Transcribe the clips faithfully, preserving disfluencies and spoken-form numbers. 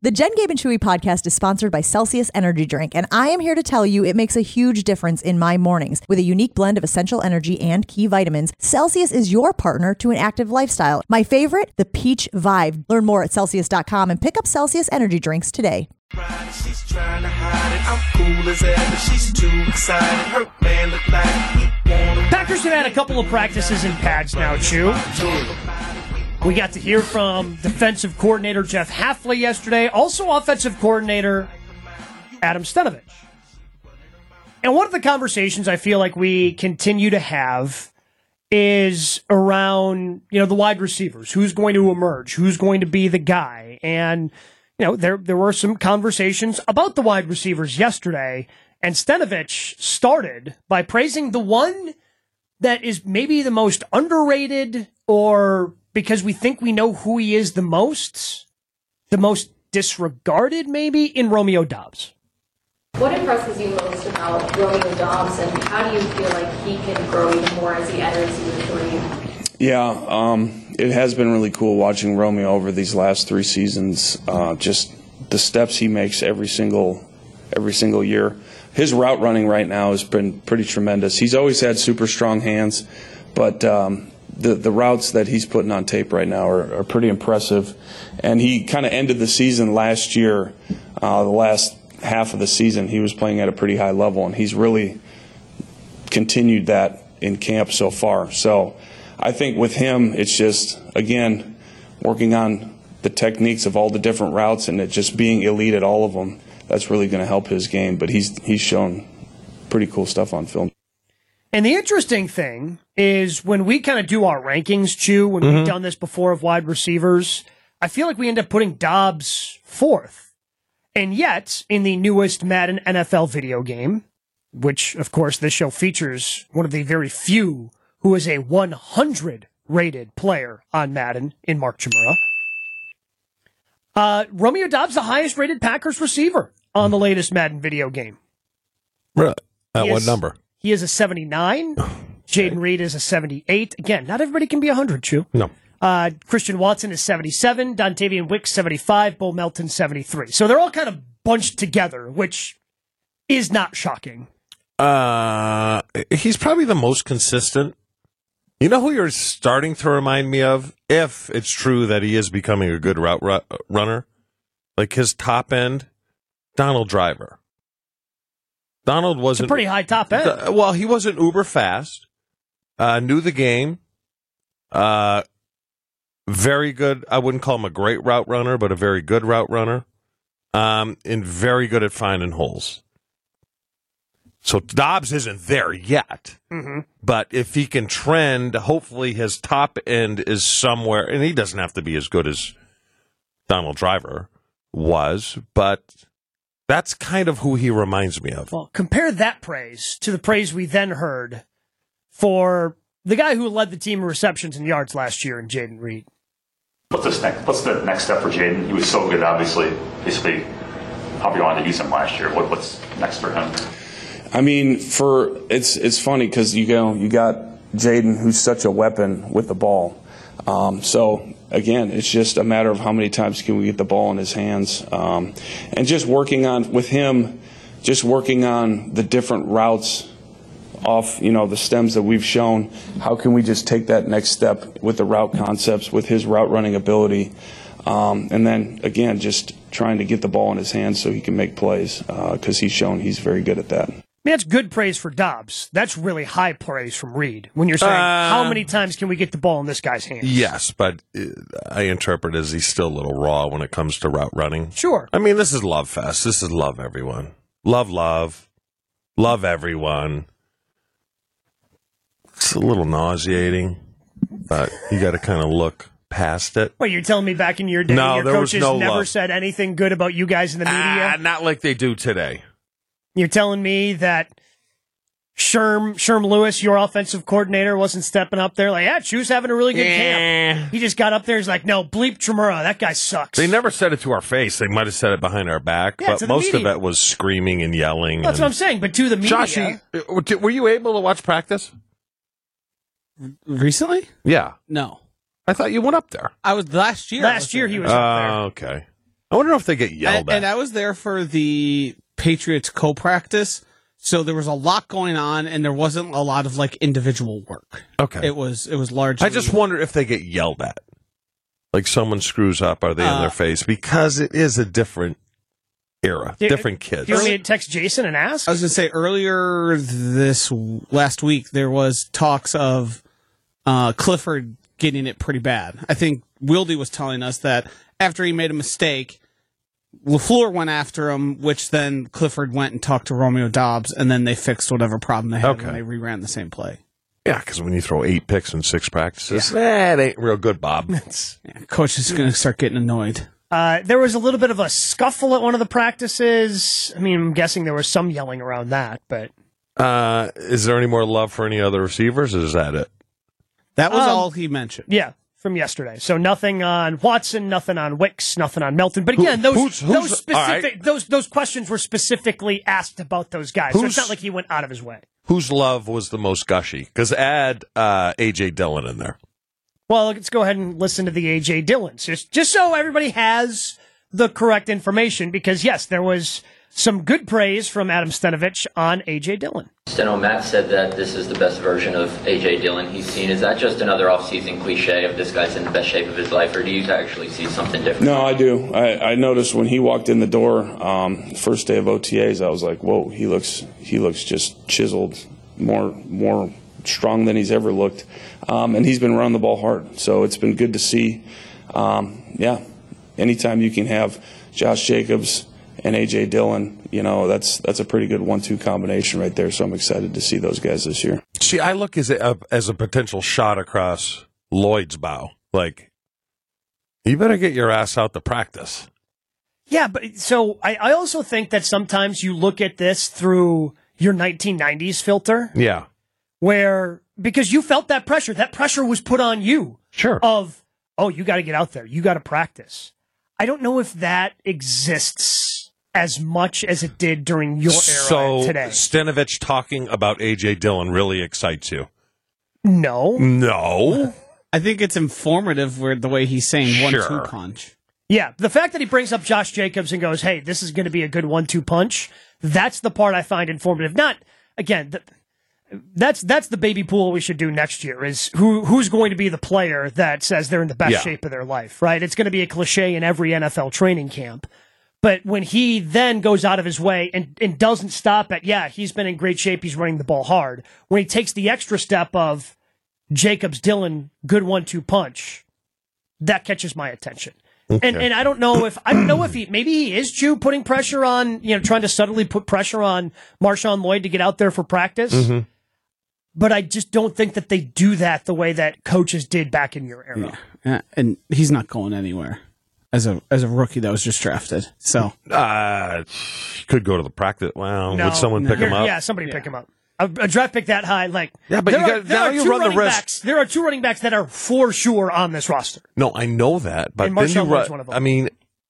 The Jen, Gabe, and Chewy podcast is sponsored by Celsius Energy Drink, and I am here to tell you it makes a huge difference in my mornings. With a unique blend of essential energy and key vitamins, Celsius is your partner to an active lifestyle. My favorite, the Peach Vibe. Learn more at Celsius dot com and pick up Celsius Energy Drinks today. She's trying to hide it. I'm cool as ever. She's too excited. Her man look like he wanna... Packers have had a couple of practices in pads now, Chew. We got to hear from defensive coordinator Jeff Hafley yesterday, also offensive coordinator Adam Stenavich. And one of the conversations I feel like we continue to have is around, you know, the wide receivers. Who's going to emerge? Who's going to be the guy? And, you know, there there were some conversations about the wide receivers yesterday, and Stenavich started by praising the one that is maybe the most underrated, or because we think we know who he is the most, the most disregarded maybe, in Romeo Doubs. What impresses you most about Romeo Doubs, and how do you feel like he can grow even more as he enters year three? Yeah, um, it has been really cool watching Romeo over these last three seasons. Uh, just the steps he makes every single every single year. His route running right now has been pretty tremendous. He's always had super strong hands, but um, the the routes that he's putting on tape right now are, are pretty impressive. And he kind of ended the season last year, uh, the last half of the season, he was playing at a pretty high level, and he's really continued that in camp so far. So I think with him, it's just, again, working on the techniques of all the different routes and it just being elite at all of them. That's really going to help his game. But he's he's shown pretty cool stuff on film. And the interesting thing is when we kind of do our rankings, Chew, when mm-hmm. we've done this before of wide receivers, I feel like we end up putting Doubs fourth. And yet, in the newest Madden N F L video game, which, of course, this show features one of the very few who is a one hundred rated player on Madden in Mark Chmura, uh, Romeo Doubs, the highest rated Packers receiver on the latest Madden video game. Really? At He what is, number? He is a seventy-nine. Jaden Reed is a seventy-eight. Again, not everybody can be one hundred, Chew. No. Uh, Christian Watson is seventy-seven, Dontavian Wicks seventy-five, Bo Melton seventy-three. So they're all kind of bunched together, which is not shocking. Uh, he's probably the most consistent. You know who you're starting to remind me of? If it's true that he is becoming a good route ru- runner, like his top end, Donald Driver. Donald wasn't it's a pretty high top end. Uh, well, he wasn't uber fast. Uh, knew the game. Uh. Very good. I wouldn't call him a great route runner, but a very good route runner. Um, and very good at finding holes. So Doubs isn't there yet. Mm-hmm. But if he can trend, hopefully his top end is somewhere. And he doesn't have to be as good as Donald Driver was, but that's kind of who he reminds me of. Well, compare that praise to the praise we then heard for the guy who led the team in receptions and yards last year in Jaden Reed. What's this next? What's the next step for Jaden? He was so good, obviously. Basically, how you wanted to use him last year. What, what's next for him? I mean, for it's it's funny because you go you got Jaden, who's such a weapon with the ball. Um, so again, it's just a matter of how many times can we get the ball in his hands, um, and just working on with him, just working on the different routes off, you know, the stems that we've shown. How can we just take that next step with the route concepts, with his route running ability, um, and then again, just trying to get the ball in his hands so he can make plays because uh, he's shown he's very good at that. I mean, that's good praise for Doubs. That's really high praise from Reed when you're saying uh, how many times can we get the ball in this guy's hands? Yes, but I interpret as he's still a little raw when it comes to route running. Sure. I mean, this is love fest. This is love everyone. Love, love. Love everyone. It's a little nauseating, but you got to kind of look past it. Wait, you're telling me back in your day, no, your there coaches was no never love. said anything good about you guys in the media? Ah, not like they do today. You're telling me that Sherm, Sherm Lewis, your offensive coordinator, wasn't stepping up there like, yeah, Chew's having a really good yeah. camp. He just got up there, he's like, no, bleep Chmura, that guy sucks. They never said it to our face. They might have said it behind our back, yeah, but most media. of it was screaming and yelling. That's and... what I'm saying, but to the media. Joshy, were you able to watch practice? Recently? Yeah. No. I thought you went up there. I was last year. Last year he was up there. Oh, okay. I wonder if they get yelled and, at. and I was there for the Patriots co-practice, so there was a lot going on, and there wasn't a lot of like individual work. Okay. It was it was largely. I just wonder if they get yelled at. Like someone screws up, are they in Uh, their face? Because it is a different era, Do- different kids. Do you want me to text Jason and ask? I was going to say earlier this last week there was talks of uh, Clifford getting it pretty bad. I think Wildy was telling us that after he made a mistake, LaFleur went after him, which then Clifford went and talked to Romeo Dobbs, and then they fixed whatever problem they had Okay. when they reran the same play. Yeah, because when you throw eight picks in six practices, eh, it ain't real good, Bob. Yeah, coach is going to start getting annoyed. Uh, there was a little bit of a scuffle at one of the practices. I mean, I'm guessing there was some yelling around that, but Uh, is there any more love for any other receivers, or is that it? That was Um, all he mentioned. yeah, from yesterday. So nothing on Watson, nothing on Wicks, nothing on Melton. But again, those who's- who's- those all specific right. those those questions were specifically asked about those guys. So it's Who's- not like he went out of his way. Whose love was the most gushy? Because add uh, A J Dillon in there. Well, let's go ahead and listen to the A J Dillons, just just so everybody has the correct information. Because yes, there was some good praise from Adam Stenavich on A J Dillon. Steno, Matt said that this is the best version of A J Dillon he's seen. Is that just another offseason cliche of this guy's in the best shape of his life, or do you actually see something different? No, I do. I, I noticed when he walked in the door, um, first day of O T As, I was like, "Whoa, he looks he looks just chiseled, more more strong than he's ever looked." Um, and he's been running the ball hard, so it's been good to see. Um, yeah, anytime you can have Josh Jacobs and A J Dillon, you know, that's that's a pretty good one two combination right there. So I'm excited to see those guys this year. See, I look as a, as a potential shot across Lloyd's bow. Like, you better get your ass out to practice. Yeah, but so I, I also think that sometimes you look at this through your nineteen nineties filter, Yeah. where because you felt that pressure, that pressure was put on you. Sure. Of, oh, you got to get out there, you got to practice. I don't know if that exists as much as it did during your era So, today. Stenavich talking about A J Dillon really excites you? No. No. I think it's informative where the way he's saying one Sure. two punch. Yeah, the fact that he brings up Josh Jacobs and goes, hey, this is going to be a good one two punch, that's the part I find informative. Not, again, th- that's that's the baby pool we should do next year, is who who's going to be the player that says they're in the best Yeah. shape of their life, right? It's going to be a cliche in every N F L training camp. But when he then goes out of his way and, and doesn't stop at, yeah, he's been in great shape, he's running the ball hard, when he takes the extra step of Jacobs, Dillon, good one two punch, that catches my attention. Okay. And and I don't know if I don't know if he maybe he is Jew putting pressure on, you know, trying to subtly put pressure on Marshawn Lloyd to get out there for practice. Mm-hmm. But I just don't think that they do that the way that coaches did back in your era. Yeah. Yeah, and he's not going anywhere as a as a rookie that was just drafted. So Uh, could go to the practice. Well, No, would someone pick You're- him up? Yeah, somebody pick him up. A, a draft pick that high, like Yeah, but there you are, got- there now are you two run the running risk. backs. There are two running backs that are for sure on this roster. No, I know that, but And then you Marshawn Lloyd's run. one of them. I mean,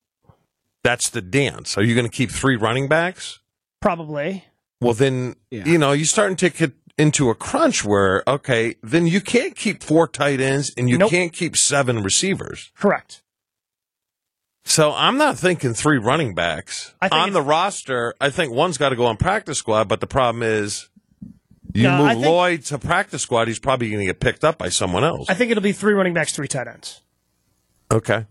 that's the dance. Are you going to keep three running backs? Probably. Well, then Yeah. you know you starting to get into a crunch where okay, then you can't keep four tight ends and you Nope. can't keep seven receivers. Correct. So I'm not thinking three running backs I think on it's- the roster. I think one's got to go on practice squad, but the problem is you No, I move think- Lloyd to practice squad, he's probably going to get picked up by someone else. I think it'll be three running backs, three tight ends. Okay.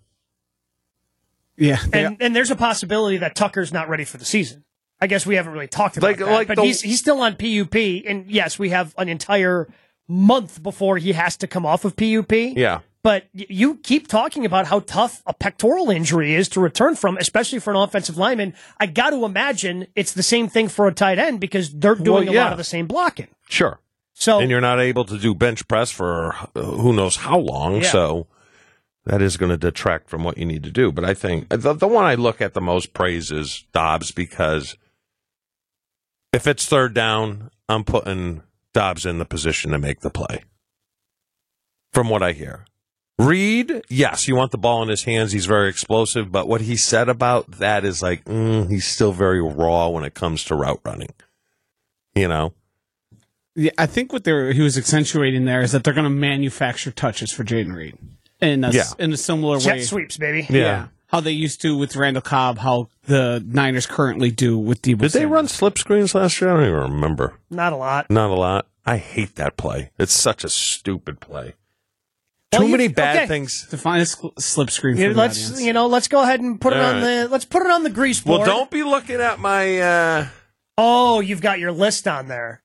yeah, they- And and there's a possibility that Tucker's not ready for the season. I guess we haven't really talked about Like- that. like but the- he's he's still on P U P, and yes, we have an entire month before he has to come off of P U P. Yeah. But y- you keep talking about how tough a pectoral injury is to return from, especially for an offensive lineman. I got to imagine it's the same thing for a tight end because they're doing Well, a yeah. lot of the same blocking. Sure. So And you're not able to do bench press for uh, who knows how long, Yeah. so that is going to detract from what you need to do. But I think the, the one I look at the most praise is Dobbs, because if it's third down, I'm putting Dobbs in the position to make the play. From what I hear. Reed, yes, you want the ball in his hands. He's very explosive, but what he said about that is like, mm, he's still very raw when it comes to route running. You know? yeah, I think what they're he was accentuating there is that they're going to manufacture touches for Jaden Reed in a, Yeah. in a similar jet way. sweeps, baby. Yeah. how they used to with Randall Cobb, how the Niners currently do with Deebo Did they Samuel. run slip screens last year? I don't even remember. Not a lot. Not a lot. I hate that play. It's such a stupid play. Well, Too you- many bad okay. things. Define a sl- slip screen for Yeah, the let's audience. you know, let's go ahead and put it All on right. the let's put it on the grease board. Well, don't be looking at my. Uh... Oh, you've got your list on there.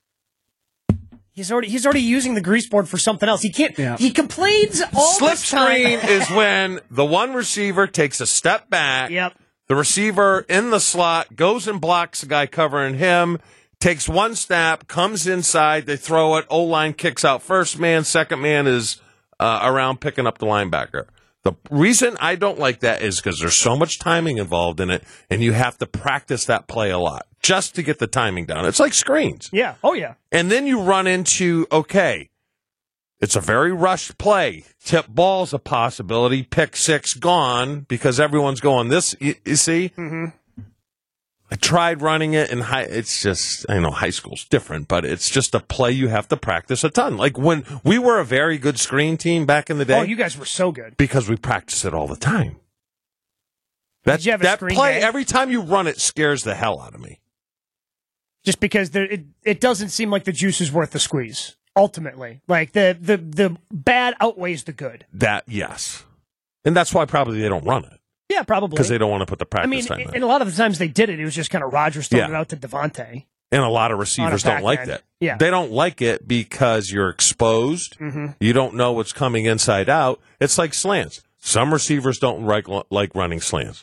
He's already he's already using the grease board for something else. He can't. Yeah. He complains all Slip the time. screen is when the one receiver takes a step back. Yep. The receiver in the slot goes and blocks the guy covering him, takes one snap, comes inside, they throw it, O-line kicks out first man, second man is uh, around picking up the linebacker. The reason I don't like that is because there's so much timing involved in it, and you have to practice that play a lot just to get the timing down. It's like screens. Yeah. Oh yeah. And then you run into, okay, it's a very rushed play. Tip ball's a possibility. Pick six gone because everyone's going this. You, you see? Mm-hmm. I tried running it in high. It's just, I know high school's different, but it's just a play you have to practice a ton. Like when we were a very good screen team back in the day. Oh, you guys were so good. Because we practice it all the time. That, Did you have a that screen play, game? every time you run it, scares the hell out of me. Just because there, it it doesn't seem like the juice is worth the squeeze. Ultimately, like the the the bad outweighs the good. That, yes. And that's why probably they don't run it. Yeah, probably Because they don't want to put the practice I mean, time in. and a lot of the times they did it. It was just kind of Rodgers throwing Yeah. it out to Devontae. And a lot of receivers On a don't like back end. that. Yeah. They don't like it because you're exposed. Mhm. You don't know what's coming inside out. It's like slants. Some receivers don't like, like running slants.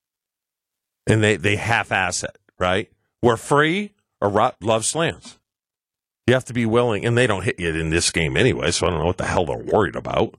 And they, they half-ass it, right? We're free or ro- love slants. You have to be willing, and they don't hit you in this game anyway, so I don't know what the hell they're worried about.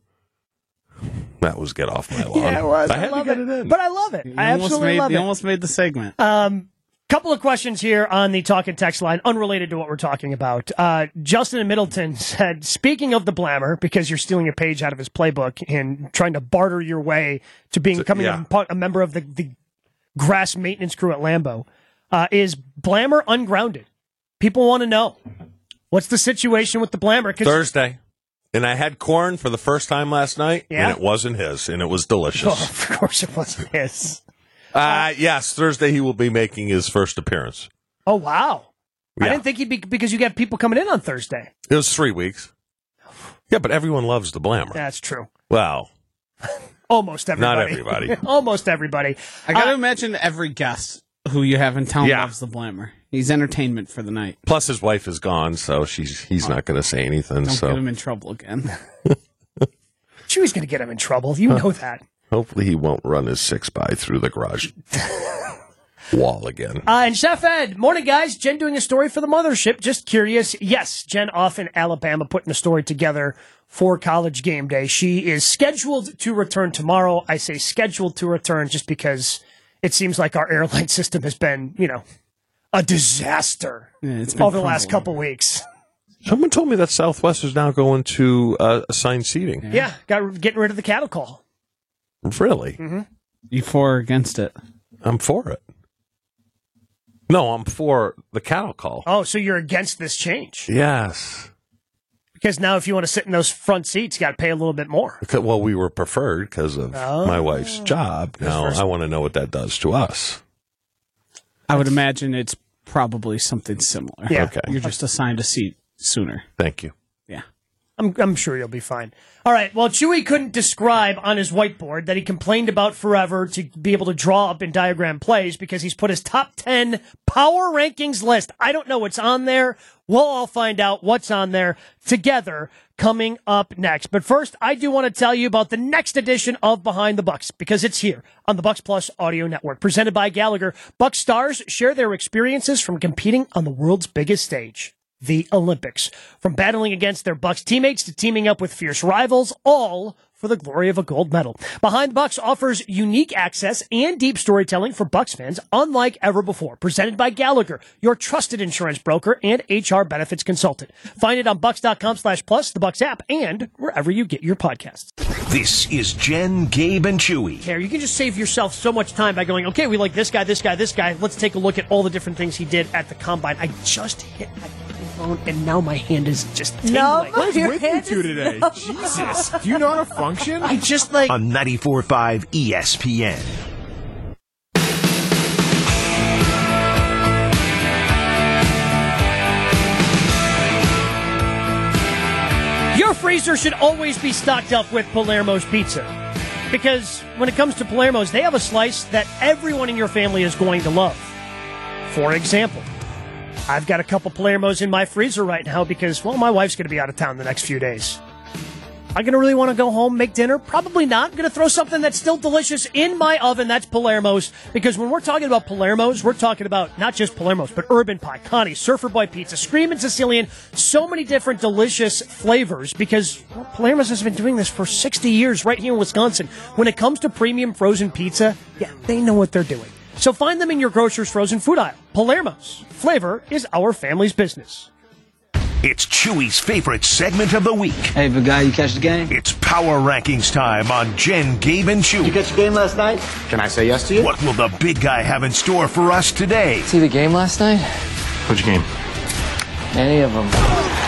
That was get off my lawn. Yeah, it was. I I, had love to get it. it in. But I love it. You I almost absolutely made, love you it. almost made the segment. Um, couple of questions here on the talk and text line, unrelated to what we're talking about. Uh, Justin in Middleton said, speaking of the Blammer, because you're stealing a page out of his playbook and trying to barter your way to being becoming yeah. a, a member of the, the grass maintenance crew at Lambeau, uh, is Blammer ungrounded? People want to know. What's the situation with the Blammer? 'Cause- Thursday. And I had corn for the first time last night, Yeah? and it wasn't his, and it was delicious. Oh, of course it wasn't his. Uh, yes, Thursday he will be making his first appearance. Oh, wow. I Yeah. didn't think he'd be, because you got people coming in on Thursday. It was three weeks. Yeah, but everyone loves the Blammer. That's true. Well, Almost everybody. Not everybody. Almost everybody. I got to Uh, imagine every guest who you have in town Yeah. loves the Blammer. He's entertainment for the night. plus his wife is gone, so she's he's not going to say anything. Don't so get him in trouble again. Chewy's going to get him in trouble. You know that. hopefully he won't run his six by through the garage wall again. Uh, and Chef Ed, morning, guys. Jen doing a story for the mothership. Just curious. Yes, Jen off in Alabama putting a story together for College Game Day. She is scheduled to return tomorrow. I say scheduled to return just because it seems like our airline system has been, you know, a disaster Yeah, it's been over the last crumbling. couple weeks. Someone told me that Southwest is now going to uh, assigned seating. Yeah, got getting rid of the cattle call. Really? Mm-hmm. You for or against it? I'm for it. No, I'm for the cattle call. Oh, so you're against this change? Yes. Because now if you want to sit in those front seats, you got to pay a little bit more. Because, well, we were preferred because of Oh. my wife's job. Now first- I want to know what that does to us. I would imagine it's probably something similar. Yeah. Okay. You're just assigned a seat sooner. Thank you. Yeah. I'm, I'm sure you'll be fine. All right. Well, Chewy couldn't describe on his whiteboard that he complained about forever to be able to draw up and diagram plays because he's put his top ten power rankings list. I don't know what's on there. We'll all find out what's on there together coming up next. But first, I do want to tell you about the next edition of Behind the Bucks because it's here on the Bucks Plus Audio Network. Presented by Gallagher, Bucks stars share their experiences from competing on the world's biggest stage, the Olympics. From battling against their Bucks teammates to teaming up with fierce rivals, all for the glory of a gold medal. Behind the Bucks offers unique access and deep storytelling for Bucks fans unlike ever before. Presented by Gallagher, your trusted insurance broker and H R benefits consultant. Find it on bucks.com slash plus, the Bucks app, and wherever you get your podcasts. This is Jen, Gabe, and Chewy. Care. You can just save yourself so much time by going, okay, we like this guy, this guy, this guy. Let's take a look at all the different things he did at the combine. I just hit my microphone, and now my hand is just tingling. No, What's your with you hand two is- today? no. Jesus. Do you know how to function? I just like... On ninety-four point five E S P N. Your freezer should always be stocked up with Palermo's Pizza. Because when it comes to Palermo's, they have a slice that everyone in your family is going to love. For example, I've got a couple Palermo's in my freezer right now because, well, my wife's going to be out of town the next few days. Am I going to really want to go home, make dinner? Probably not. I'm going to throw something that's still delicious in my oven. That's Palermo's. Because when we're talking about Palermo's, we're talking about not just Palermo's, but Urban Pie, Connie, Surfer Boy Pizza, Screamin' Sicilian. So many different delicious flavors because well, Palermo's has been doing this for sixty years right here in Wisconsin. When it comes to premium frozen pizza, yeah, they know what they're doing. So find them in your grocer's frozen food aisle. Palermo's. Flavor is our family's business. It's Chewy's favorite segment of the week. Hey, big guy, you catch the game? It's Power Rankings time on Jen, Gabe, and Chewy. You catch the game last night? Can I say yes to you? What will the big guy have in store for us today? See the game last night? Which game? Any of them.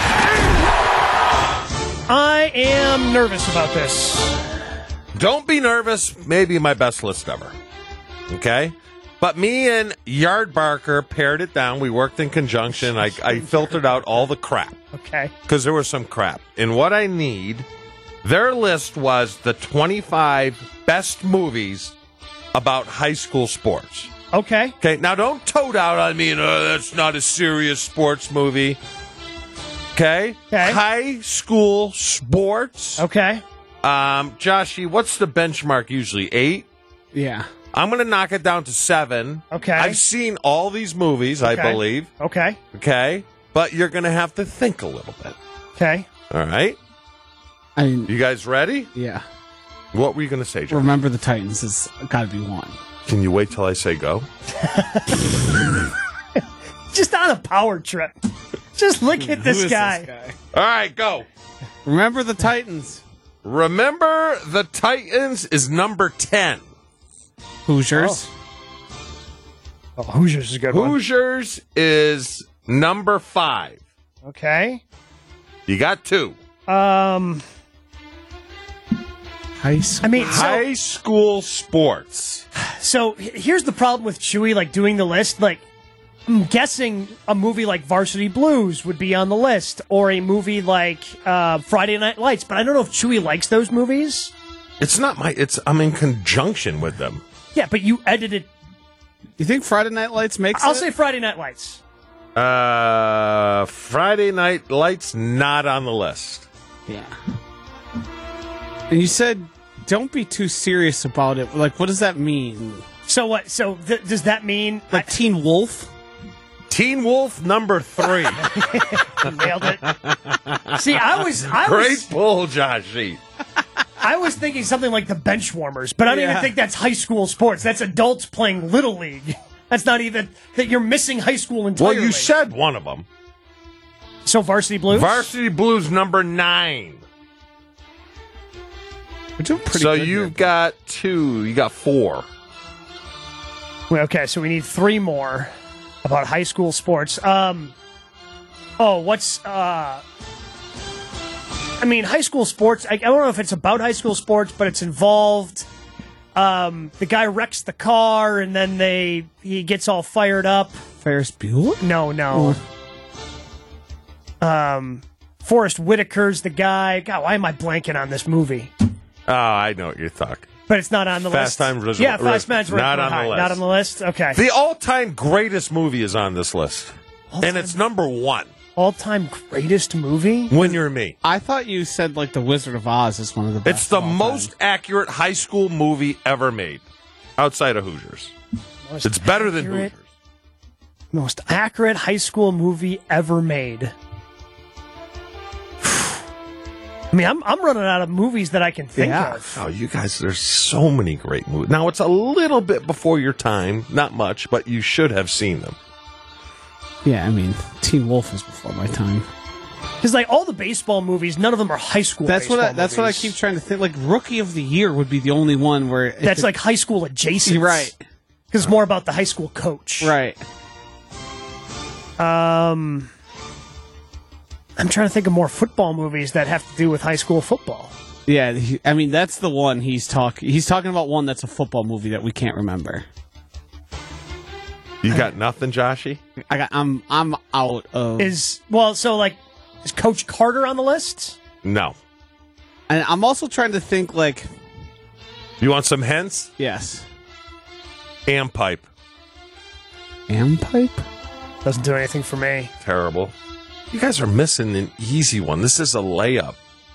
I am nervous about this. Don't be nervous. Maybe my best list ever. Okay? But me and Yard Barker pared it down. We worked in conjunction. I, I filtered out all the crap. Okay. Because there was some crap. And what I need, their list was the twenty-five best movies about high school sports. Okay. Okay, now don't toad out on me and, oh, that's not a serious sports movie. Okay? Okay. High school sports. Okay. Um, Joshy, what's the benchmark usually? Eight? Yeah. I'm going to knock it down to seven. Okay. I've seen all these movies, I Okay. believe. Okay. Okay? But you're going to have to think a little bit. Okay. All right? I mean, You guys ready? yeah. What were you going to say, Joe? Remember the Titans has got to be one. Can you wait till I say go? Just on a power trip. Just look at this Who is guy. this guy? All right, go. Remember the Titans. Remember the Titans is number ten. Hoosiers. Oh, Hoosiers is a good one. Hoosiers is number five. Okay. You got two. Um, High school. I mean, so, High school sports. so h- here's the problem with Chewy, like, doing the list. Like, I'm guessing a movie like Varsity Blues would be on the list, or a movie like uh, Friday Night Lights, but I don't know if Chewy likes those movies. It's not my, it's, I'm in conjunction with them. Yeah, but you edited. You think Friday Night Lights makes I'll it? say Friday Night Lights. Uh, Friday Night Lights, not on the list. Yeah. And you said, don't be too serious about it. Like, what does that mean? So what? So th- does that mean Like I- Teen Wolf? Teen Wolf, number three. nailed it? See, I was, I Great was, pull, Joshy. I was thinking something like the Benchwarmers, but I don't Yeah. even think that's high school sports. That's adults playing Little League. That's not even that you're missing high school entirely. Well, you said one of them. So Varsity Blues. Varsity Blues, number nine. We're doing pretty So good you've here. got two. You got four. Well, okay, so we need three more about high school sports. Um, oh, what's uh? I mean, high school sports. I, I don't know if it's about high school sports, but it's involved. Um, the guy wrecks the car, and then they he gets all fired up. Ferris Bueller? No, no. Um, Forrest Whitaker's the guy. God, why am I blanking on this movie? Oh, I know what you're talking. But it's not on the Fast list. Times Res- yeah, Res- Fast Times not Res- on the High. list. Not on the list. Okay. The all-time greatest movie is on this list, and it's number one. All-time greatest movie? When You're Me. I thought you said, like, The Wizard of Oz is one of the best. It's the of all most time. accurate high school movie ever made, outside of Hoosiers. Most It's better than accurate- Hoosiers. Most accurate high school movie ever made. I mean, I'm I'm running out of movies that I can think Yeah. of. Oh, you guys, there's so many great movies. Now, it's a little bit before your time, not much, but you should have seen them. Yeah, I mean, Teen Wolf was before my time. Because like all the baseball movies, none of them are high school. That's what I, baseball that's what I movies. keep trying to think. Like, Rookie of the Year would be the only one where it That's could- like high school adjacent. You're right. Because it's more about the high school coach. Right. Um. I'm trying to think of more football movies that have to do with high school football. Yeah, he, I mean that's the one he's talking. He's talking about one that's a football movie that we can't remember. You got nothing, Joshy? I got. I'm. I'm out of. Is well, so like, is Coach Carter on the list? No. And I'm also trying to think like. You want some hints? Yes. Ampipe. Ampipe? Doesn't do anything for me. Terrible. You guys are missing an easy one. This is a layup.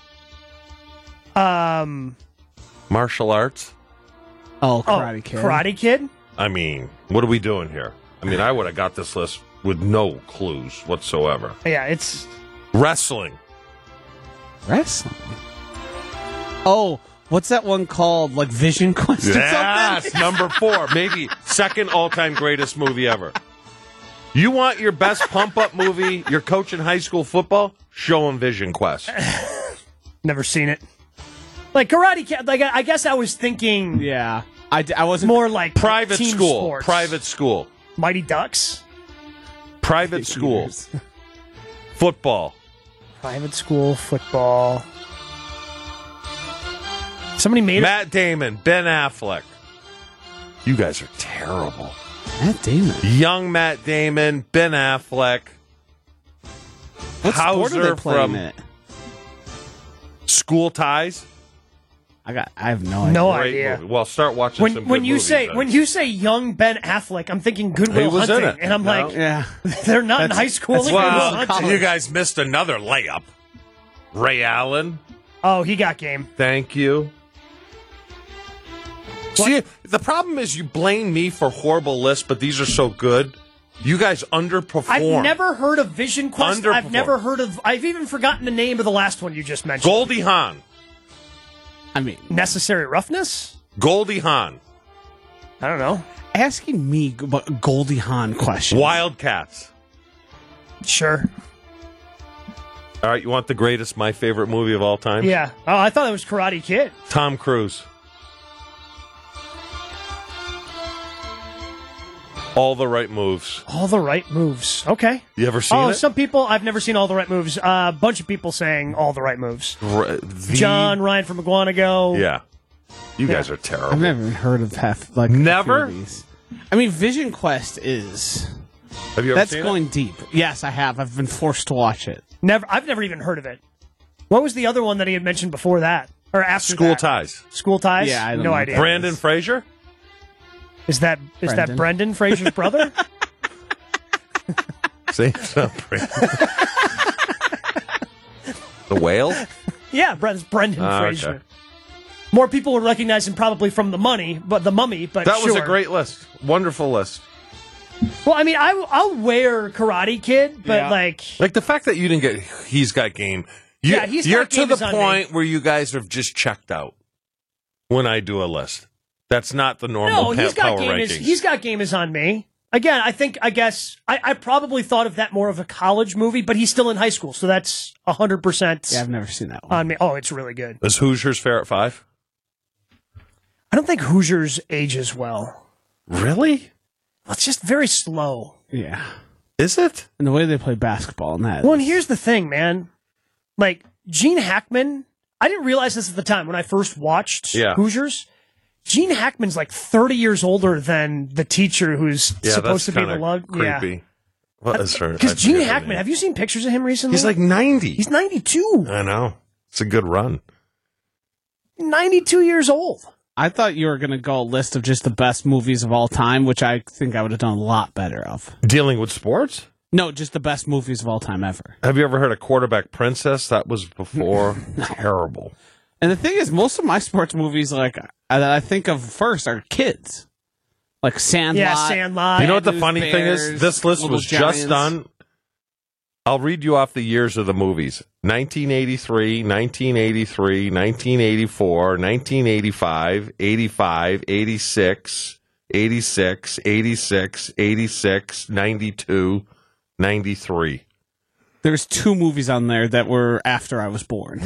Um. Martial arts? Oh, Karate oh, Kid. Karate Kid? I mean, what are we doing here? I mean, I would have got this list with no clues whatsoever. Yeah, it's... Wrestling. Wrestling? Oh, what's that one called? Like Vision Quest or Yes, something? number four. Maybe second all-time greatest movie ever. You want your best pump-up movie, you're coaching high school football? Show them Vision Quest. Never seen it. Like Karate Kid, like I guess I was thinking... Yeah. I, I wasn't... More like Private team school. sports. Private school. Mighty Ducks? Private school. Football. Private school, football. Somebody made Matt Damon, Ben Affleck. You guys are terrible. Matt Damon. Young Matt Damon, Ben Affleck. What sport are they Hauser playing from it? School Ties. I got. I have no idea. No Great idea. movie. Well, start watching When, some good when you movies say then. when you say young Ben Affleck, I'm thinking Good Will He was Hunting, in it. and I'm No. like, Yeah. they're not in That's- high school. that's in Good Will Well, Hunting. you guys missed another layup. Ray Allen, Oh, he got game. thank you. See, the problem is you blame me for horrible lists, but these are so good. You guys underperform. I've never heard of Vision Quest. I've Underperform. never heard of. I've even forgotten the name of the last one you just mentioned. Goldie Hawn. I mean, Necessary Roughness. Goldie Hawn. I don't know. asking me about Goldie Hawn questions. Wildcats. Sure. All right, you want the greatest, my favorite movie of all time? Yeah. Oh, I thought it was Karate Kid. Tom Cruise. All the Right Moves. All the Right Moves. Okay. You ever seen oh, it? some people, I've never seen All the Right Moves. A uh, bunch of people saying All the Right Moves. R- the- John, Ryan from Iguanago. Yeah. You Yeah. guys are terrible. I've never even heard of half like Never? a few of these. I mean, Vision Quest is. Have you ever That's seen going it? deep. Yes, I have. I've been forced to watch it. Never. I've never even heard of it. What was the other one that he had mentioned before that? Or after School that? Ties. School Ties? Yeah, I don't no know. idea. Brandon Fraser? Is that is Brendan. that Brendan Fraser's brother? See? It's not Brandon. The Whale? Yeah, Brendan's Brendan Ah, Fraser. okay. More people would recognize him probably from the money, but the Mummy. But That was sure. a great list. Wonderful list. Well, I mean, I, I'll wear Karate Kid, but Yeah. like, Like the fact that you didn't get He's Got Game. You, Yeah, He's you're Got Game to is the on point where you guys have just checked out when I do a list. That's not the normal no, pa- he's got power game rankings. is he's got game is on me. Again, I think I guess I, I probably thought of that more of a college movie, but he's still in high school, so that's a hundred percent Yeah, I've never seen that one. on me. Oh, it's really good. Is Hoosiers fair at five? I don't think Hoosiers ages well. Really? It's just very slow. Yeah. Is it? And the way they play basketball and that. Well, and is- here's the thing, man. Like Gene Hackman, I didn't realize this at the time when I first watched Yeah. Hoosiers. Gene Hackman's like thirty years older than the teacher who's Yeah, supposed that's to be the kinda love. creepy. What is her? I Because Gene forget her Hackman, name. have you seen pictures of him recently? He's like ninety. He's ninety-two. I know. It's a good run. ninety-two years old. I thought you were going to go a list of just the best movies of all time, which I think I would have done a lot better of. Dealing with sports? No, just the best movies of all time ever. Have you ever heard of Quarterback Princess? That was before. Terrible. And the thing is, most of my sports movies, like uh, that I think of first, are kids, like Sandlot. Yeah, Sandlot. You know what the Bad funny News thing is? Bears, This list Little was Giants. just done. I'll read you off the years of the movies. nineteen eighty-three, nineteen eighty-three, nineteen eighty-four, nineteen eighty-five, eighty-five, eighty-six, eighty-six, eighty-six, eighty-six, ninety-two, ninety-three. There's two movies on there that were after I was born.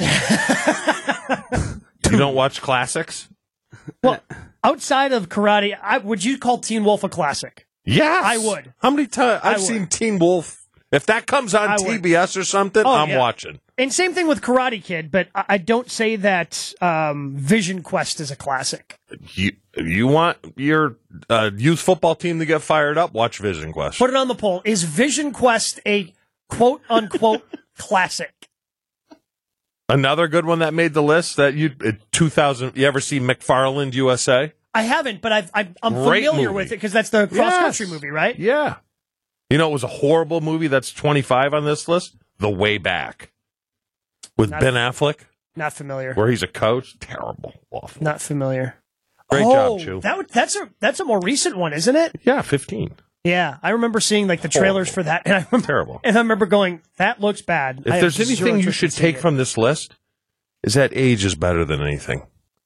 You don't watch classics? Well, outside of karate, I, would you call Teen Wolf a classic? Yes. I would. How many times? I I've would. seen Teen Wolf If that comes on I T would. B S or something, Oh, I'm yeah. watching. And same thing with Karate Kid, but I I don't say that um, Vision Quest is a classic. You you want your uh, youth football team to get fired up? Watch Vision Quest. Put it on the poll. Is Vision Quest a quote unquote classic? Another good one that made the list that you uh, two thousand. You ever see McFarland U S A? I haven't, but I've, I've, I'm Great familiar movie. with it because that's the cross country Yes. movie, right? Yeah. You know, it was a horrible movie that's twenty-five on this list. The Way Back with Not- Ben Affleck, Not familiar. where he's a coach. Terrible, awful. Not familiar. Great oh, job, Chew. That would, that's a that's a more recent one, isn't it? Yeah, fifteen. Yeah, I remember seeing like the trailers for that, and I remember, Terrible. and I remember going, "That looks bad." If I there's have zero anything you interest in should seeing take it. from this list, is that age is better than anything.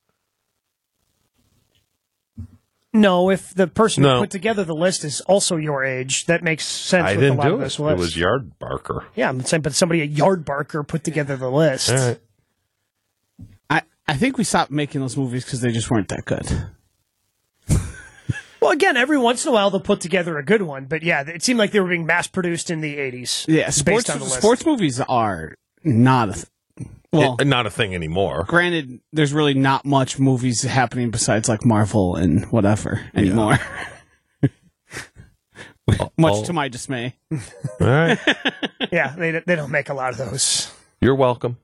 No, if the person No. who put together the list is also your age, that makes sense. I with didn't a lot do of it. this It list. was Yard Barker. Yeah, I'm saying, but somebody, a yard barker, put together the list. All right. I, I think we stopped making those movies because they just weren't that good. Well, again, every once in a while they'll put together a good one, but yeah, it seemed like they were being mass produced in the eighties. Yeah, based sports on the list. sports movies are not a th- well. It- not a thing anymore. Granted, there's really not much movies happening besides like Marvel and whatever anymore. Much Oh. to my dismay. All right. Yeah, they they don't make a lot of those. You're welcome.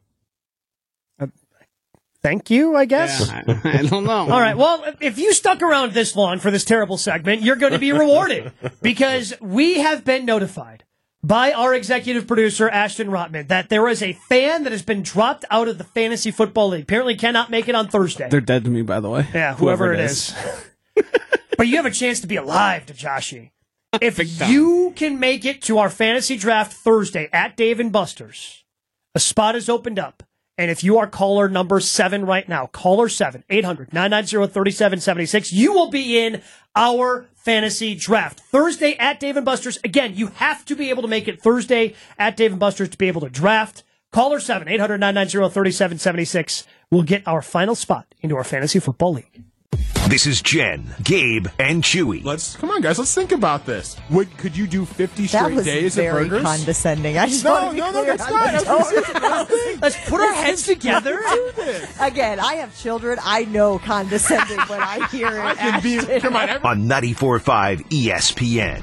Thank you, I guess. Yeah, I, I don't know. All right. Well, if you stuck around this long for this terrible segment, you're going to be rewarded because we have been notified by our executive producer, Ashton Rotman, that there is a fan that has been dropped out of the Fantasy Football League. Apparently cannot make it on Thursday. They're dead to me, by the way. Yeah, whoever, it is. But you have a chance to be alive to Joshy. If you can make it to our fantasy draft Thursday at Dave and Buster's, a spot is opened up. And if you are caller number seven right now, caller seven, eight hundred, nine nine zero, three seven seven six, you will be in our fantasy draft. Thursday at Dave and Buster's. Again, you have to be able to make it Thursday at Dave and Buster's to be able to draft. Caller seven, eight hundred, nine nine zero, three seven seven six will get our final spot into our fantasy football league. This is Jen, Gabe, and Chewy. Let's come on, guys. Let's think about this. Would could you do fifty That straight was days very of burgers? condescending. I just No, want to be no, no, clear that's on not. the That's tone. Let's put our heads together. Again, I have children. I know condescending when I hear it. I can be. Ashton. Come on. every- On ninety-four point five E S P N.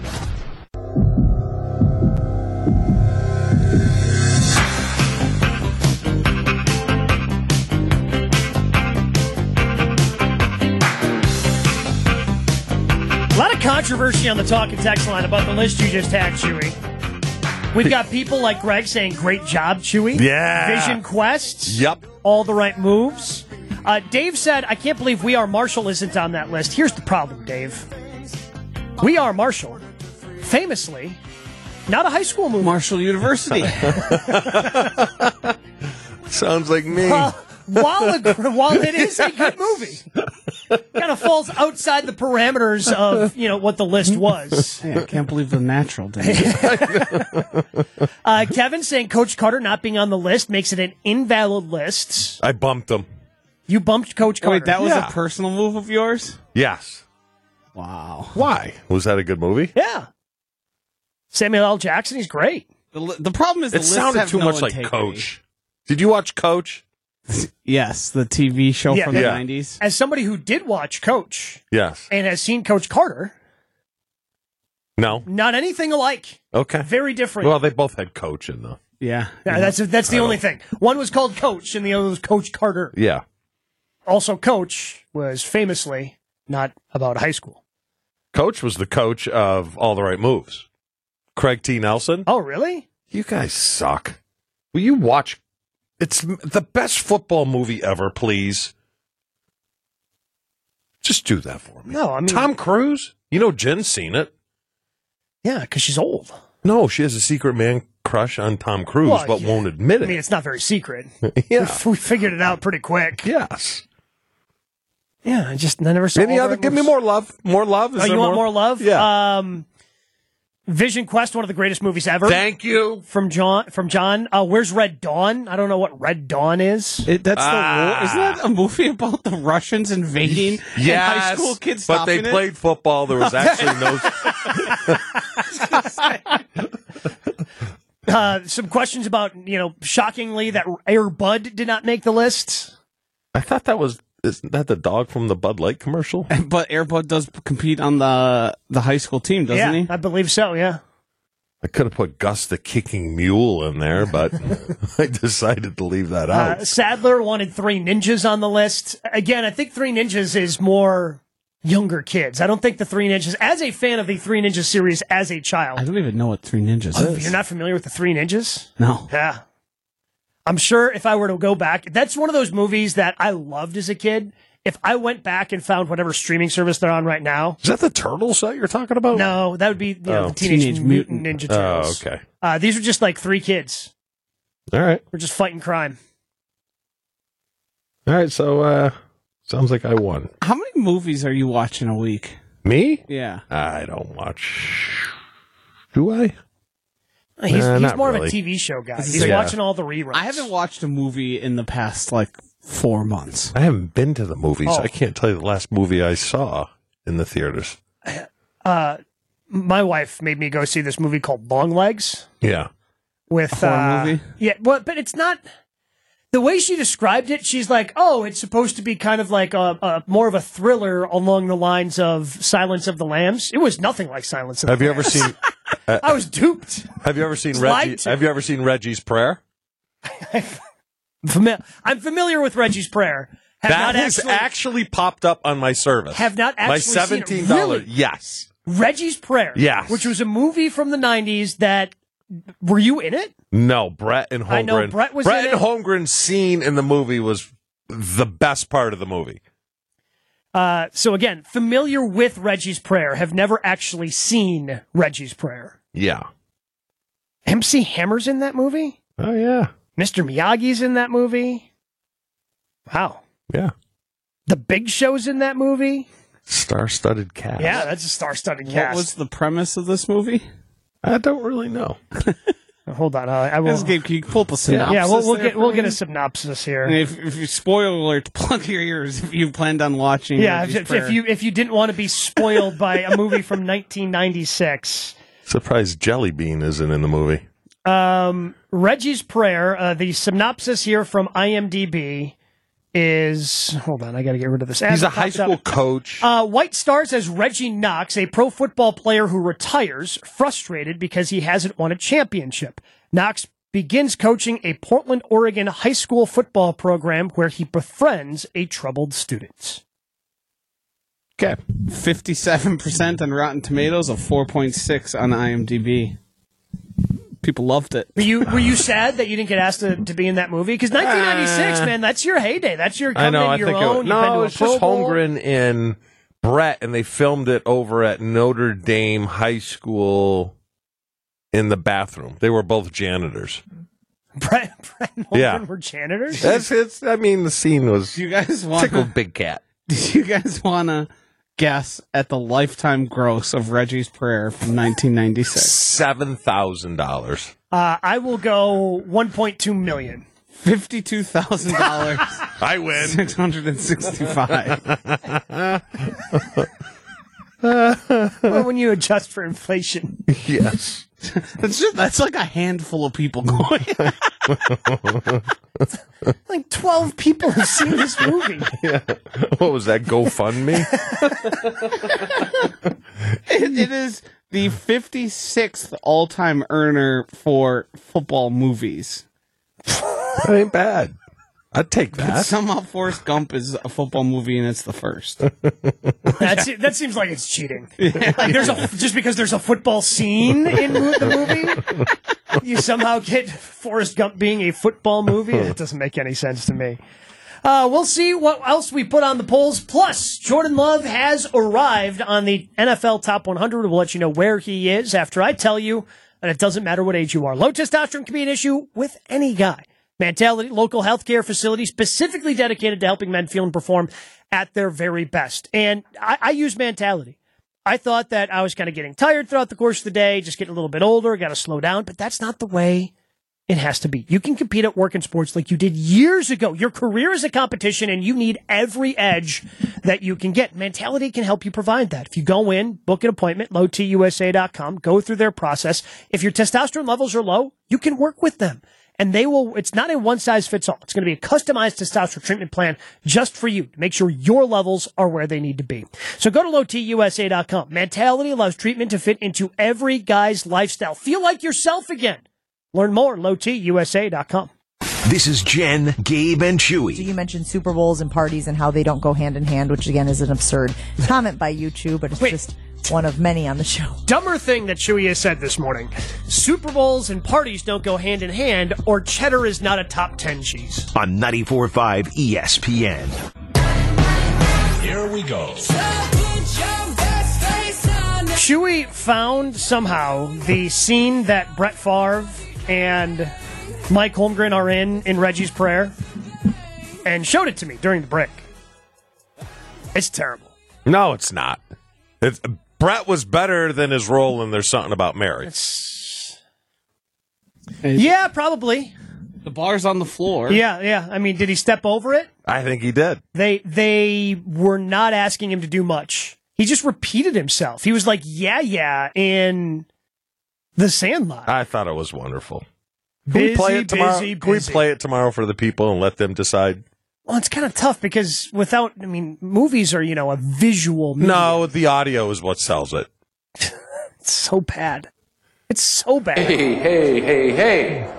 A lot of controversy on the talk and text line about the list you just had, Chewy. We've got people like Greg saying, great job, Chewy. Yeah. Vision Quest. Yep. All the right moves. Uh, Dave said, I can't believe We Are Marshall isn't on that list. Here's the problem, Dave. We Are Marshall, famously, not a high school movie. Marshall University. Sounds like me. Uh, while, a, while it is a good movie, kind of falls outside the parameters of, you know, what the list was. Hey, I can't believe The Natural did. Uh, Kevin saying Coach Carter not being on the list makes it an invalid list. I bumped him. You bumped Coach Carter. Wait, that was Yeah. a personal move of yours? Yes. Wow. Why? Was that a good movie? Yeah. Samuel L. Jackson, he's great. The, li- the problem is the It lists sounded have too no much like integrity. Coach. Did you watch Coach? Yes, the T V show Yeah. from the Yeah. nineties. As somebody who did watch Coach Yes. and has seen Coach Carter, No. not anything alike. Okay. Very different. Well, they both had Coach in them. Yeah. Yeah, that's that's the I only don't- thing. One was called Coach, and the other was Coach Carter. Yeah. Also, Coach was famously not about high school. Coach was the coach of All the Right Moves. Craig T. Nelson. Oh, really? You guys suck. Will you watch? It's m- the best football movie ever, please. Just do that for me. No, I mean, Tom Cruise? You know Jen's seen it. yeah, because she's old. No, she has a secret man crush on Tom Cruise, Well, but yeah. won't admit I it. mean, it's not very secret. yeah. We, we figured it out pretty quick. Yes. Yeah, I just I never saw. Any all other? the Give me moves. more love. More love. Is Oh, there you want more love? Yeah. Um, Vision Quest, one of the greatest movies ever. Thank you. From John. From John. Uh, where's Red Dawn? I don't know what Red Dawn is. It, that's Ah. the war. Isn't that a movie about the Russians invading and Yes, high school kids but they stopping it? played football. There was actually no. Uh, some questions about, you know, shockingly, that Air Bud did not make the list. I thought that was, isn't that the dog from the Bud Light commercial? But Air Bud does compete on the the high school team, doesn't yeah, he? I believe so, yeah. I could have put Gus the Kicking Mule in there, but I decided to leave that out. Uh, Sadler wanted Three Ninjas on the list. Again, I think Three Ninjas is more younger kids. I don't think the Three Ninjas, as a fan of the Three Ninjas series as a child. I don't even know what Three Ninjas Oh, is. You're not familiar with the Three Ninjas? No. Yeah. I'm sure if I were to go back, that's one of those movies that I loved as a kid. If I went back and found whatever streaming service they're on right now. Is that the Turtles that you're talking about? No, that would be you know, Oh. the Teenage, Teenage Mutant, Mutant. Ninja Turtles. Oh, okay. Uh, these were just like three kids. All right. We're just fighting crime. All right, so uh, sounds like I won. How many movies are you watching a week? Me? Yeah. I don't watch. Do I? He's, Uh, he's not more of a really. T V show guy. He's Yeah. watching all the reruns. I haven't watched a movie in the past, like, four months. I haven't been to the movies. Oh. I can't tell you the last movie I saw in the theaters. Uh, my wife made me go see this movie called Long Legs Yeah. with A horror uh, movie? Yeah, well, but it's not. The way she described it, she's like, "Oh, it's supposed to be kind of like a, a more of a thriller along the lines of Silence of the Lambs." It was nothing like Silence of Have the you ever Lambs. seen? Uh, I was duped. have you ever seen Lied Reggie? to. Have you ever seen Reggie's Prayer? Fami- I'm familiar with Reggie's Prayer. Have That not has actually, actually popped up on my service. have not actually my seen it. seventeen dollars. Really? Yes. Reggie's Prayer. Yes. Which was a movie from the nineties that. Were you in it? No, Brett and Holmgren. I know Brett was Brett in and it. Holmgren's scene in the movie was the best part of the movie. Uh, so again, familiar with Reggie's Prayer, have never actually seen Reggie's Prayer. Yeah. M C Hammer's in that movie? Oh yeah. Mister Miyagi's in that movie? Wow. Yeah. The Big Show's in that movie? Star-studded cast. Yeah, that's a star-studded What cast. was the premise of this movie? I don't really know. Hold on, uh, I will. This game, can you pull up a synopsis? Yeah, we'll, we'll there get for we'll me? get a synopsis here. And If, if you spoiler alert, plug your ears if you planned on watching. Yeah, Reggie's if, if Prayer. you if you didn't want to be spoiled by a movie from nineteen ninety-six. Surprised Jelly Bean isn't in the movie. Um, Reggie's Prayer, uh, the synopsis here from IMDb is, hold on, I got to get rid of this. As He's it a high pops up. school coach. Uh, White stars as Reggie Knox, a pro football player who retires, frustrated because he hasn't won a championship. Knox begins coaching a Portland, Oregon high school football program where he befriends a troubled student. Okay. fifty-seven percent on Rotten Tomatoes, a four point six on IMDb. People loved it. Were you were you sad that you didn't get asked to, to be in that movie? Because nineteen ninety-six, Uh, man, that's your heyday. That's your I coming know. into I your think own. it, You've been no, to a it's Pro just Bowl. Holmgren and Brett, and they filmed it over at Notre Dame High School in the bathroom. They were both janitors. Brett, Brett and Holmgren Yeah. were janitors? That's it's. I mean, the scene was. Do you guys want tickled Big Cat? Do you guys want to guess at the lifetime gross of Reggie's Prayer from nineteen ninety-six? Seven thousand dollars. Uh, I will go one point two million. Fifty-two thousand dollars. I win. Six hundred and sixty-five. Well, when you adjust for inflation. Yes. That's just, that's like a handful of people going. Like twelve people have seen this movie. Yeah. What was that GoFundMe? it, it is the fifty-sixth all-time earner for football movies. That ain't bad. I'd take But that. somehow Forrest Gump is a football movie and it's the first. That's that seems like it's cheating. Like there's a just because there's a football scene in mo- the movie, you somehow get Forrest Gump being a football movie. It doesn't make any sense to me. Uh, we'll see what else we put on the polls. Plus, Jordan Love has arrived on the N F L Top one hundred. We'll let you know where he is after I tell you, and it doesn't matter what age you are. Low testosterone can be an issue with any guy. Mentality, local healthcare facility specifically dedicated to helping men feel and perform at their very best. And I, I use Mentality. I thought that I was kind of getting tired throughout the course of the day, just getting a little bit older, got to slow down, but that's not the way It has to be. You can compete at work and sports like you did years ago. Your career is a competition, and you need every edge that you can get. Mentality can help you provide that. If you go in, book an appointment, low t u s a dot com, go through their process. If your testosterone levels are low, you can work with them. And they will, it's not a one-size-fits-all. It's going to be a customized testosterone treatment plan just for you to make sure your levels are where they need to be. So go to low t u s a dot com. Mentality allows treatment to fit into every guy's lifestyle. Feel like yourself again. Learn more at low t u s a dot com. This is Jen, Gabe, and Chewy. So you mentioned Super Bowls and parties and how they don't go hand in hand, which again is an absurd comment by you two, but it's Wait. just one of many on the show. Dumber thing that Chewy has said this morning. Super Bowls and parties don't go hand in hand, or cheddar is not a top ten cheese. On ninety-four point five E S P N. Here we go. Chewy found somehow the scene that Brett Favre and Mike Holmgren are in in Reggie's Prayer and showed it to me during the break. It's terrible. No, it's not. It's, Brett was better than his role in There's Something About Mary. It's, yeah, probably. The bar's on the floor. Yeah, yeah. I mean, did he step over it? I think he did. They they were not asking him to do much. He just repeated himself. He was like, yeah, yeah, in The Sandlot. I thought it was wonderful. Can Busy, we play it tomorrow? busy, Can we busy. play it tomorrow for the people and let them decide? Well, it's kind of tough because without, I mean, movies are, you know, a visual medium. No, the audio is what sells it. It's so bad. It's so bad. Hey, hey, hey, hey.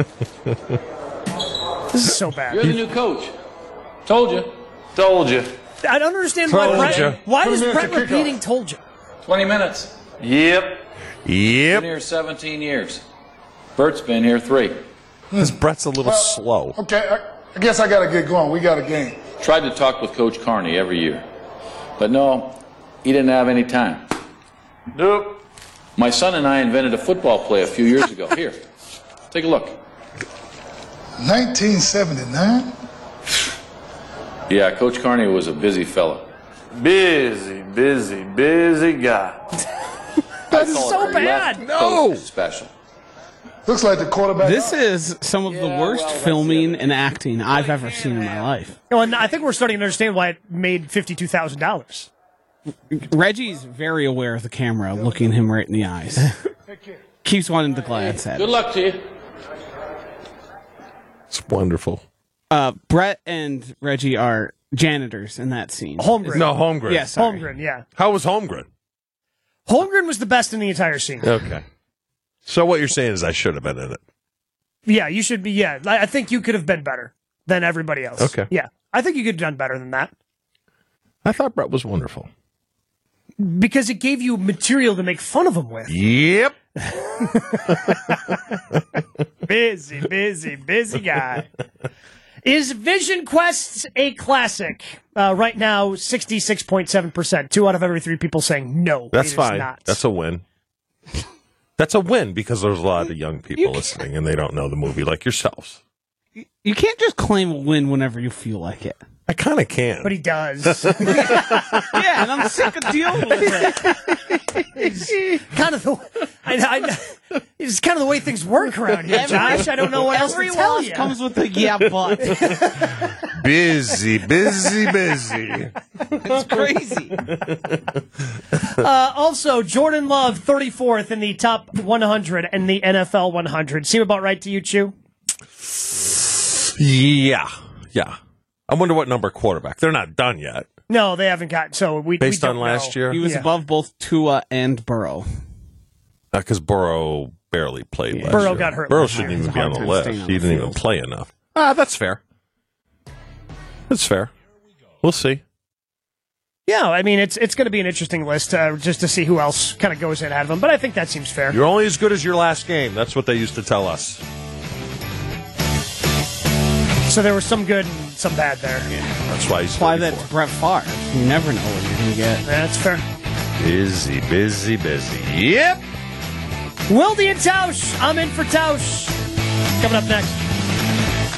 This is so bad. You're the new coach. Told you. Told you. I don't understand why Told Brett, ya. why Twenty is minutes Brett to kickoff. repeating told you? twenty minutes. Yep. Yep. Been here seventeen years. Bert's been here three. Because Brett's a little slow. Okay, I, I guess I got to get going. We got a game. Tried to talk with Coach Carney every year. But no, he didn't have any time. Nope. My son and I invented a football play a few years ago. Here, take a look. nineteen seventy-nine? Yeah, Coach Carney was a busy fella. Busy, busy, busy guy. That's so bad. No. Special. Looks like the quarterback. This is some of the worst filming and acting I've ever seen in my life. Oh, and I think we're starting to understand why it made fifty-two thousand dollars. Reggie's very aware of the camera, looking him right in the eyes. Keeps wanting to glance at Good it. luck to you. It's wonderful. Uh, Brett and Reggie are janitors in that scene. Holmgren. No, Holmgren. Yes, sorry. Holmgren, yeah. How was Holmgren? Holmgren was the best in the entire scene. Okay. So what you're saying is I should have been in it. Yeah, you should be, yeah. I I think you could have been better than everybody else. Okay. Yeah. I think you could have done better than that. I thought Brett was wonderful. Because it gave you material to make fun of him with. Yep. Busy, busy, busy guy. Is Vision Quest a classic? Uh, right now, sixty-six point seven percent. Two out of every three people saying no. That's it is fine. not. That's a win. That's a win because there's a lot of young people listening and they don't know the movie like yourselves. You can't just claim a win whenever you feel like it. I kind of can. But he does. Yeah, and I'm sick of dealing with it. It's kind of the, I, I, it's kind of the way things work around here, Josh. I don't know what else to Every tell loss you. comes with a yeah, but. Busy, busy, busy. It's crazy. Uh, also, Jordan Love, thirty-fourth in the top one hundred and the N F L one hundred. Seem about right to you, Chew? Yeah, yeah. I wonder what number quarterback. They're not done yet. No, they haven't gotten. So we Based we on don't last know. year? He was Yeah. above both Tua and Burrow. Because Burrow barely played last Burrow year. got hurt Burrow last shouldn't year. even It's be on hard the to list. stay on He the didn't even field. play enough. Ah, that's fair. That's fair. We'll see. Yeah, I mean, it's it's going to be an interesting list uh, just to see who else kind of goes in ahead of him. But I think that seems fair. You're only as good as your last game. That's what they used to tell us. So there was some good and some bad there. That's why he's Apply thirty-four. that to Brett Favre. You never know what you're going to get. That's fair. Busy, busy, busy. Yep. Wildy and Tausch. I'm in for Tausch. Coming up next.